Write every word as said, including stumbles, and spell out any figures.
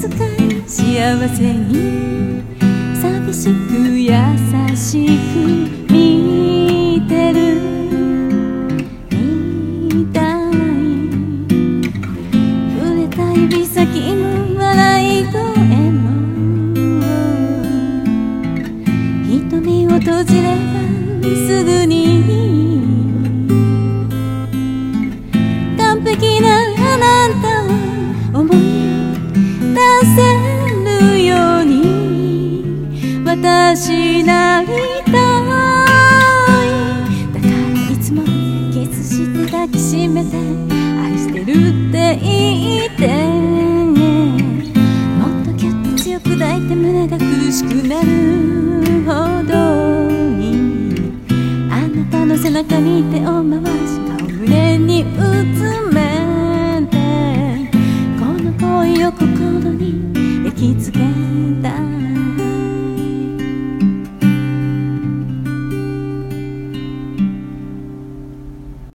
静かに幸せに寂しく優しく見てるみたい。触れた指先の笑い声も瞳を閉じればすぐに完璧なあなたを思い出せるように私なりたい。だからいつもキスして抱きしめて愛してるって言ってもっとギュッと強く抱いて胸が苦しくなるほどにあなたの背中に手を回し顔胸にうつめてこの恋を心に焼き付けた